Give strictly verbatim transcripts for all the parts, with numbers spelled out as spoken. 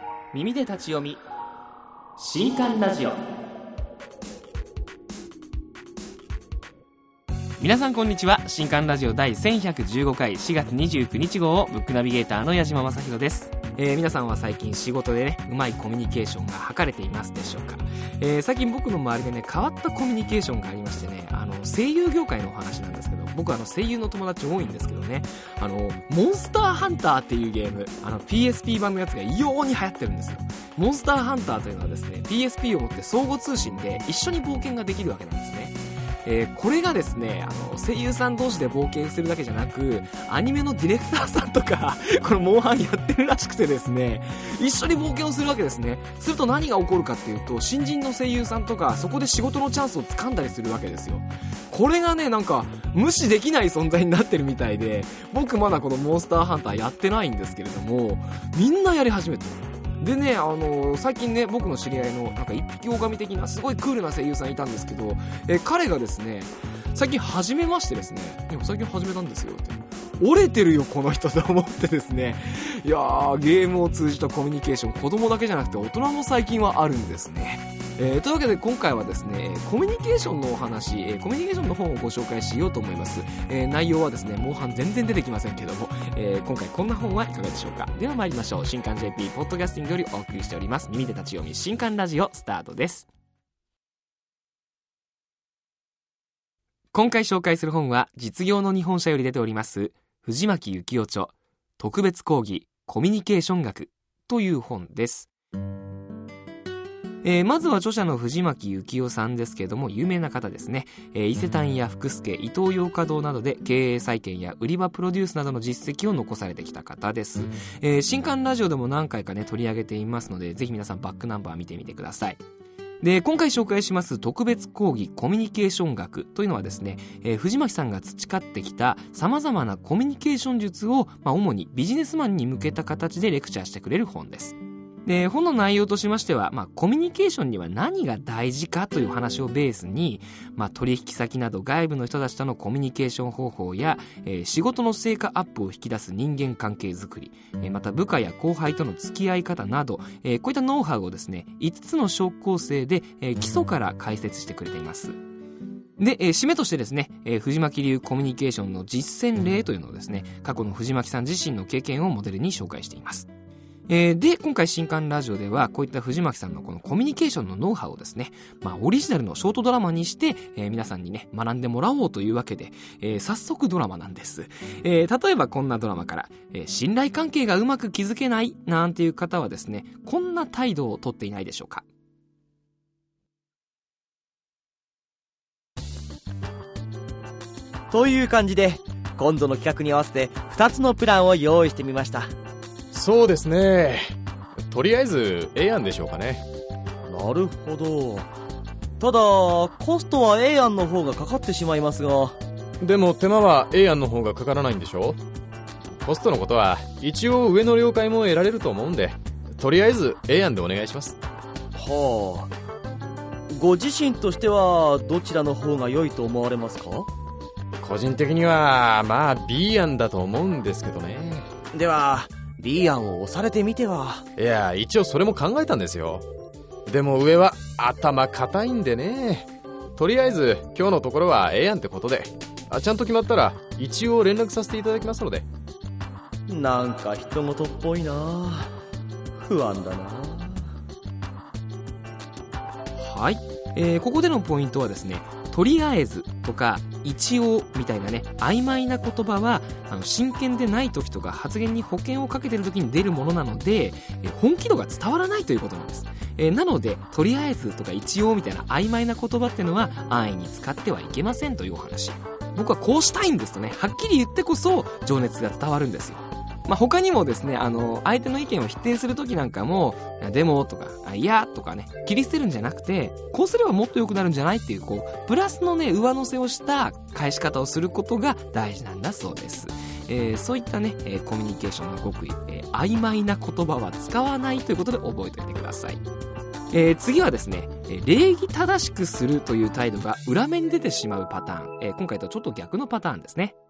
耳で立ち読み新刊ラジオ。皆さんこんにちは。新刊ラジオ第せんひゃくじゅうごかいしがつにじゅうくにち号をブックナビゲーターの矢島正宏です。えー、皆さんは最近仕事でね、うまいコミュニケーションが図れていますでしょうか。えー、最近僕の周りでね、変わったコミュニケーションがありましてね、あの声優業界のお話なんですけど、僕はあの声優の友達多いんですけどね、あのモンスターハンターっていうゲーム、あの ピーエスピー 版のやつが異様に流行ってるんですよ。モンスターハンターというのはですね、 ピーエスピー を持って相互通信で一緒に冒険ができるわけなんですね。えー、これがですね、あの声優さん同士で冒険するだけじゃなく、アニメのディレクターさんとかこのモンハンやってるらしくてですね、一緒に冒険をするわけですね。すると何が起こるかっていうと、新人の声優さんとかそこで仕事のチャンスを掴んだりするわけですよ。これがね、なんか無視できない存在になってるみたいで、僕まだこのモンスターハンターやってないんですけれども、みんなやり始めてる。でね、あのー、最近ね、僕の知り合いのなんか一匹狼的なすごいクールな声優さんいたんですけど、えー、彼がですね、最近始めましてですね、でも最近始めたんですよって、折れてるよこの人と思ってですね、いやー、ゲームを通じたコミュニケーション、子供だけじゃなくて大人も最近はあるんですね。えー、というわけで今回はですね、コミュニケーションのお話、えー、コミュニケーションの本をご紹介しようと思います。えー、内容はですね、モンハン全然出てきませんけども、えー、今回こんな本はいかがでしょうか。では参りましょう。新刊 ジェーピー ポッドキャスティングよりお送りしております耳で立ち読み新刊ラジオ、スタートです。今回紹介する本は実業の日本社より出ております藤巻幸夫著特別講義コミュニケーション学という本です。えー、まずは著者の藤巻幸夫さんですけれども、有名な方ですね。えー、伊勢丹や福助、イトーヨーカドーなどで経営再建や売り場プロデュースなどの実績を残されてきた方です。えー、新刊ラジオでも何回かね取り上げていますので、ぜひ皆さんバックナンバー見てみてください。で、今回紹介します特別講義コミュニケーション学というのはですね、えー、藤巻さんが培ってきた様々なコミュニケーション術を、まあ、主にビジネスマンに向けた形でレクチャーしてくれる本です。で、本の内容としましては、まあ、コミュニケーションには何が大事かという話をベースに、まあ、取引先など外部の人たちとのコミュニケーション方法や、えー、仕事の成果アップを引き出す人間関係づくり、えー、また部下や後輩との付き合い方など、えー、こういったノウハウをですね、いつつの小構成で、えー、基礎から解説してくれています。で、えー、締めとしてですね、えー、藤巻流コミュニケーションの実践例というのをですね、過去の藤巻さん自身の経験をモデルに紹介しています。えー、で、今回新刊ラジオではこういった藤巻さんのこのコミュニケーションのノウハウをですね、まあオリジナルのショートドラマにして、えー、皆さんにね学んでもらおうというわけで、えー、早速ドラマなんです。えー、例えばこんなドラマから、えー、信頼関係がうまく築けないなんていう方はですね、こんな態度をとっていないでしょうか。 という感じで、今度の企画に合わせてふたつのプランを用意してみました。 そうですね。とりあえず A 案でしょうかね。 なるほど。ただコストは A 案の方がかかってしまいますが。 でも手間は A 案の方がかからないんでしょ。コストのことは一応上の了解も得られると思うんで、とりあえず A 案でお願いします。 はあ。ご自身としてはどちらの方が良いと思われますか？ 個人的にはまあ B 案だと思うんですけどね。 ではB 案を押されてみては。 いや、一応それも考えたんですよ。でも上は頭固いんでね。とりあえず今日のところは A 案ってことで、あ、ちゃんと決まったら一応連絡させていただきますので。 なんか人事っぽいな。不安だな。 はい、えー、ここでのポイントはですね、とりあえずとか一応みたいなね曖昧な言葉はあの真剣でない時とか発言に保険をかけてる時に出るものなので、えー、本気度が伝わらないということなんです。えー、なのでとりあえずとか一応みたいな曖昧な言葉っていうのは安易に使ってはいけませんというお話。僕はこうしたいんですとねはっきり言ってこそ情熱が伝わるんですよ。まあ、他にもですね、あの相手の意見を否定するときなんかもでもとかいやとかね切り捨てるんじゃなくて、こうすればもっと良くなるんじゃないっていうこうプラスのね上乗せをした返し方をすることが大事なんだそうです。えー、そういったね、えー、コミュニケーションの極意、えー、曖昧な言葉は使わないということで覚えておいてください。えー、次はですね、礼儀正しくするという態度が裏目に出てしまうパターン、えー、今回とちょっと逆のパターンですね。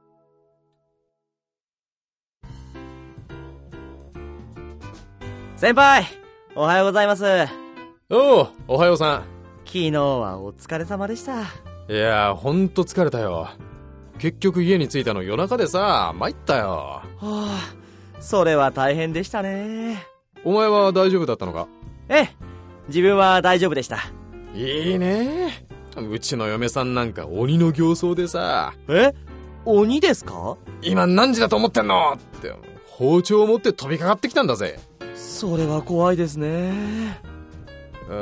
先輩、 おはようございます。 おう、おはようさん。 昨日はお疲れ様でした。 いやー、ほんと疲れたよ。結局家に着いたの夜中でさ、参ったよ。はあ、それは大変でしたね。 お前は大丈夫だったのか？ ええ、自分は大丈夫でした。 いいね。うちの嫁さんなんか鬼の形相でさ。 え？鬼ですか？ 今何時だと思ってんのって包丁を持って飛びかかってきたんだぜ。 それは怖いですね。 うん、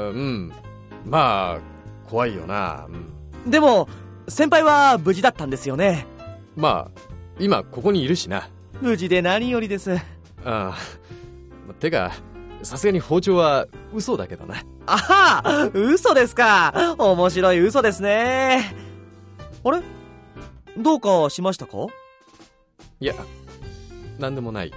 まあ怖いよな、 うん、でも先輩は無事だったんですよね。 まあ今ここにいるしな。 無事で何よりです。 ああ、てかさすがに包丁は嘘だけどな。 あは、嘘ですか。面白い嘘ですね。あれ、どうかしましたか？ いや、なんでもない。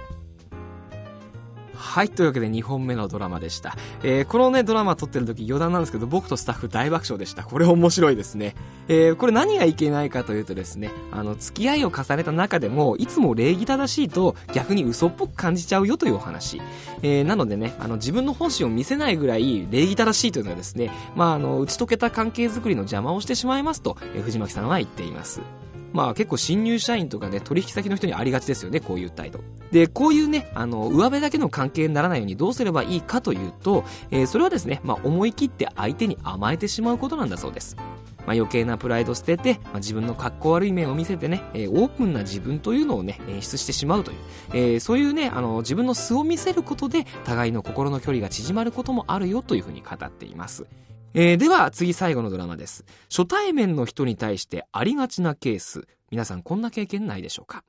はい、というわけでにほんめのドラマでした。えー、このねドラマ撮ってる時余談なんですけど、僕とスタッフ大爆笑でした。これ面白いですね。えー、これ何がいけないかというとですね、あの付き合いを重ねた中でもいつも礼儀正しいと逆に嘘っぽく感じちゃうよというお話。えー、なのでね、あの自分の本心を見せないぐらい礼儀正しいというのはですね、まああの打ち解けた関係づくりの邪魔をしてしまいますと、えー、藤巻さんは言っています。まあ結構新入社員とかね、取引先の人にありがちですよね、こういう態度。で、こういうね、あの、上辺だけの関係にならないようにどうすればいいかというと、えー、それはですね、まあ思い切って相手に甘えてしまうことなんだそうです。まあ余計なプライド捨てて、まあ、自分の格好悪い面を見せてね、えー、オープンな自分というのをね、演出してしまうという、えー、そういうね、あの、自分の素を見せることで、互いの心の距離が縮まることもあるよというふうに語っています。えー、では次最後のドラマです。初対面の人に対してありがちなケース。皆さんこんな経験ないでしょうか？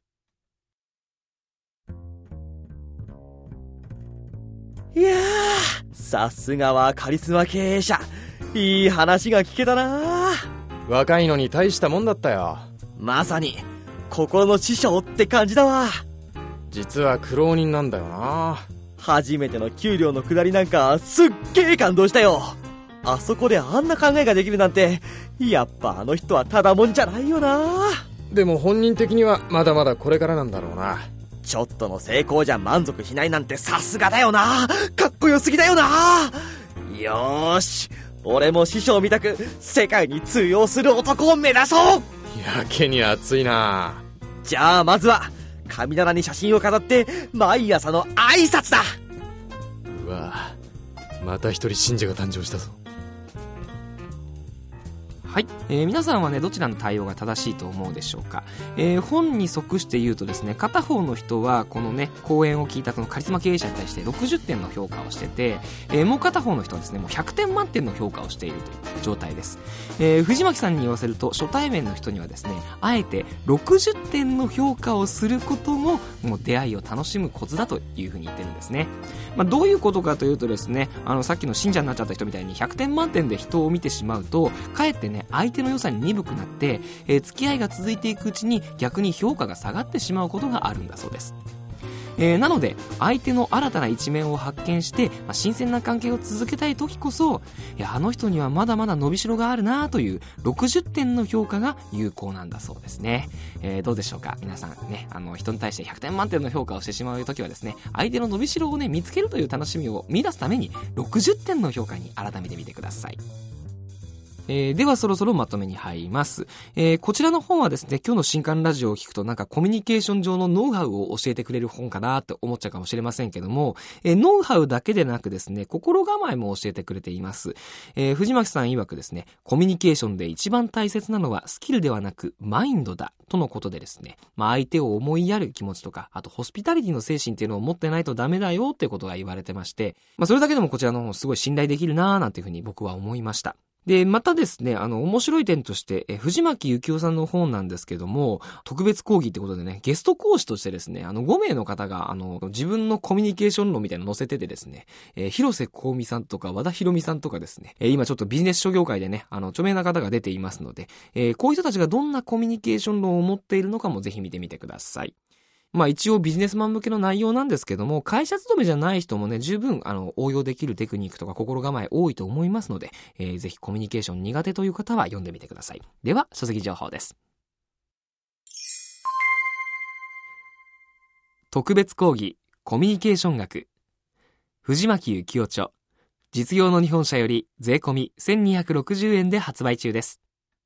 いやー、さすがはカリスマ経営者。いい話が聞けたな。 若いのに大したもんだったよ。 まさに心の師匠って感じだわ。 実は苦労人なんだよな。 初めての給料の下りなんかすっげー感動したよ。あそこであんな考えができるなんて、やっぱあの人はただもんじゃないよな。でも本人的にはまだまだこれからなんだろうな。 ちょっとの成功じゃ満足しないなんてさすがだよな。かっこよすぎだよな。よーし、俺も師匠みたく世界に通用する男を目指そう。 やけに熱いな。 じゃあまずは神棚に写真を飾って毎朝の挨拶だ。 うわ、また一人信者が誕生したぞ。 はい、えー、皆さんはねどちらの対応が正しいと思うでしょうか。えー、本に即して言うとですね、片方の人はこのね講演を聞いたこのカリスマ経営者に対してろくじゅってんの評価をしてて、えー、もう片方の人はですねもうひゃくてん満点の評価をしているという状態です。えー、藤巻さんに言わせると初対面の人にはですねあえてろくじゅってんの評価をすることももう出会いを楽しむコツだというふうに言ってるんですね。まあ、どういうことかというとですね、あのさっきの信者になっちゃった人みたいにひゃくてん満点で人を見てしまうとかえってね相手の良さに鈍くなって、えー、付き合いが続いていくうちに逆に評価が下がってしまうことがあるんだそうです。えー、なので相手の新たな一面を発見して、まあ、新鮮な関係を続けたい時こそ、いやあの人にはまだまだ伸びしろがあるなというろくじゅってんの評価が有効なんだそうですね。えー、どうでしょうか皆さんね、あの人に対してひゃくてん満点の評価をしてしまう時はですね、相手の伸びしろをね見つけるという楽しみを見出すためにろくじゅってんの評価に改めてみてください。えー、ではそろそろまとめに入ります。えー、こちらの本はですね、今日の新刊ラジオを聞くとなんかコミュニケーション上のノウハウを教えてくれる本かなって思っちゃうかもしれませんけども、えー、ノウハウだけでなくですね、心構えも教えてくれています。えー、藤巻さん曰くですね、コミュニケーションで一番大切なのはスキルではなくマインドだとのことでですね、まあ相手を思いやる気持ちとか、あとホスピタリティの精神っていうのを持ってないとダメだよっていうことが言われてまして、まあそれだけでもこちらの本すごい信頼できるなーなんていうふうに僕は思いました。で、またですね、あの、面白い点として、え、藤巻幸夫さんの本なんですけども、特別講義ってことでね、ゲスト講師としてですね、あの、ごめいの方が、あの、自分のコミュニケーション論みたいなの載せててですね、えー、広瀬香美さんとか和田博美さんとかですね、えー、今ちょっとビジネス書業界でね、あの、著名な方が出ていますので、えー、こういう人たちがどんなコミュニケーション論を持っているのかもぜひ見てみてください。まあ一応ビジネスマン向けの内容なんですけども、会社勤めじゃない人もね、十分あの応用できるテクニックとか心構え多いと思いますので、えー、ぜひコミュニケーション苦手という方は読んでみてください。では、書籍情報です。特別講義、コミュニケーション学。 藤巻幸夫著。実業の日本社より税込みせんにひゃくろくじゅうえんで発売中です。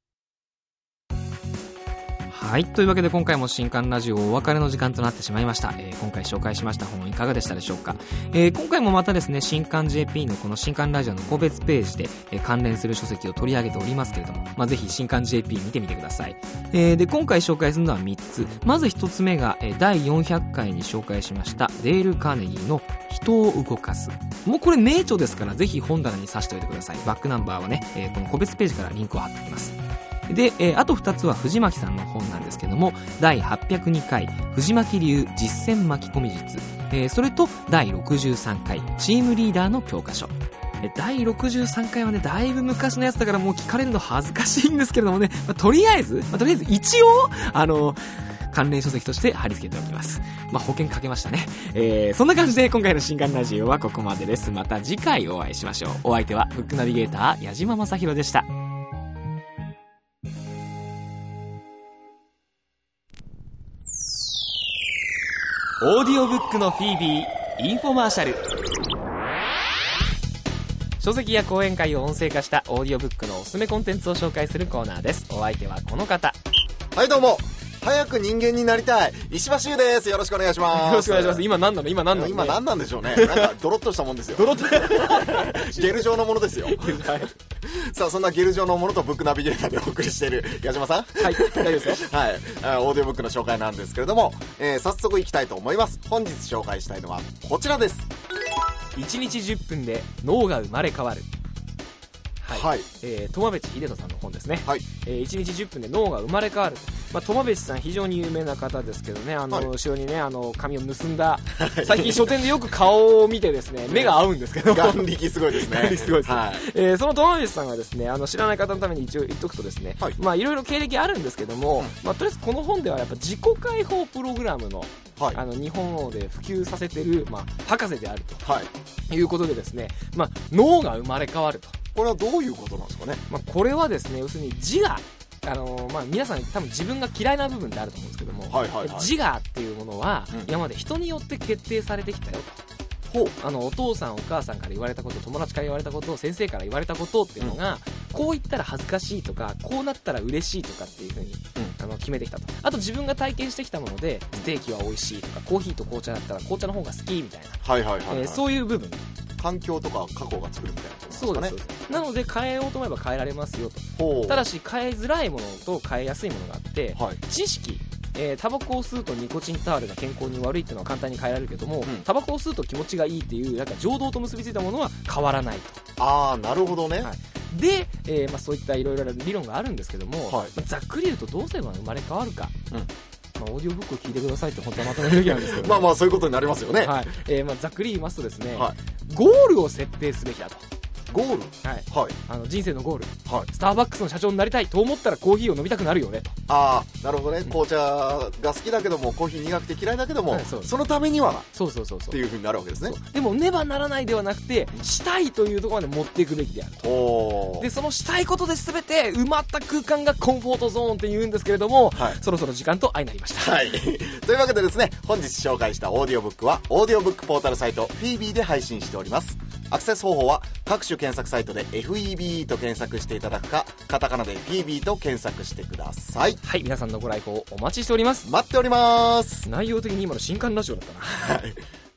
はい、というわけで今回も新刊ラジオお別れの時間となってしまいました。えー、今回紹介しました本いかがでしたでしょうか。えー、今回もまたですね、新刊 ジェーピー のこの新刊ラジオの個別ページで、えー、関連する書籍を取り上げておりますけれども、まあ、ぜひ新刊 ジェーピー 見てみてください。えー、で今回紹介するのはみっつ。まずひとつめが、えー、だいよんひゃっかいに紹介しましたデール・カーネギーの人を動かす。もうこれ名著ですから、ぜひ本棚に刺しておいてください。バックナンバーはね、えー、この個別ページからリンクを貼っておきます。で、えー、あとふたつは藤巻さんの本なんですけども、だいはっぴゃくにかい藤巻流実践巻き込み術、えー、それとだいろくじゅうさんかいチームリーダーの教科書。だいろくじゅうさんかいはね、だいぶ昔のやつだからもう聞かれるの恥ずかしいんですけれどもね、まあ、とりあえず、まあ、とりあえず一応あの関連書籍として貼り付けておきます。まあ、保険かけましたね。えー、そんな感じで今回の新刊ラジオはここまでです。また次回お会いしましょう。お相手はブックナビゲーター矢島正宏でした。オーディオブックのフィービーインフォマーシャル。書籍や講演会を音声化したオーディオブックのおすすめコンテンツを紹介するコーナーです。お相手はこの方。 はいどうも、早く人間になりたい石橋優です。よろしくお願いします。 よろしくお願いします。今何なの今何なの、 今何なんでしょうね。なんかドロッとしたもんですよ。ドロッとゲル状のものですよ。さあ、そんなゲル状のものとブックナビゲーターでお送りしている矢島さん。 はい、大丈夫ですよ。 はい、オーディオブックの紹介なんですけれども、えー、早速いきたいと思います。本日紹介したいのはこちらです。 いちにちじゅっぷんで脳が生まれ変わる。はい、はい、えー、苫部知秀人さんの本ですね。はい、えー、いちにちじゅっぷんで脳が生まれ変わる。まあ、苫部知さん非常に有名な方ですけどね、あの、はい、後ろにね、あの髪を結んだ、最近書店でよく顔を見てですね、目が合うんですけど、 眼力すごいですね。眼力すごいです、はい、えー、その苫部知さんはですね、あの知らない方のために一応言っとくとですね、はい、まあいろいろ経歴あるんですけども、うん、まあ、とりあえずこの本ではやっぱ自己解放プログラムの、はい、あの日本で普及させてる、まあ、博士であると、はい、いうことでですね、まあ、脳が生まれ変わると。 これはどういうことなんですかね。 まあ、これはですね、要するに自我、あのーまあ、皆さん多分自分が嫌いな部分ってあると思うんですけども、はいはいはい、自我っていうものは、うん、今まで人によって決定されてきたよと。ほう、あのお父さんお母さんから言われたこと、友達から言われたこと、先生から言われたことっていうのが、うん、こう言ったら恥ずかしいとか、こうなったら嬉しいとかっていう風に、うん、あの決めてきたと。あと自分が体験してきたもので、ステーキは美味しいとか、コーヒーと紅茶だったら紅茶の方が好きみたいな、はいはいはいはい、えー、そういう部分、 環境とか過去が作るみたいなことですかね。そうです、そうです。 なので変えようと思えば変えられますよと。ただし変えづらいものと変えやすいものがあって、はい、知識、えー、タバコを吸うとニコチンタールが健康に悪いっていうのは簡単に変えられるけども、うん、タバコを吸うと気持ちがいいっていうなんか情動と結びついたものは変わらないと。 ああ、なるほどね。 はい、で、えーまあ、そういったいろいろな理論があるんですけども、はい、まあ、ざっくり言うとどうすれば生まれ変わるか、うん、まあ、オーディオブックを聞いてくださいって本当はまとめるべきなんですけど、ね、 まあまあそういうことになりますよね。 はい、えーまあ、ざっくり言いますとですね、はい、ゴールを設定すべきだと。 ゴール、 はいはい、あの人生のゴール、はい、スターバックスの社長になりたいと思ったらコーヒーを飲みたくなるよねと。 ああ、なるほどね、うん、紅茶が好きだけどもコーヒー苦くて嫌いだけども、はい、そ, そのためにはそうそうそうそうっていう風になるわけですね。 でもねばならないではなくて、したいというところまで持っていくべきであると。おでそのしたいことで全て埋まった空間がコンフォートゾーンって言うんですけれども、はい、そろそろ時間と相なりました。 はいというわけでですね、本日紹介したオーディオブックはオーディオブックポータルサイトフィービーで配信しております。アクセス方法は各種検索サイトで エフイービー と検索していただくか、カタカナでフィービーと検索してください。 はい、皆さんのご来訪お待ちしております。 待っております。 内容的に今の新刊ラジオだったな。はい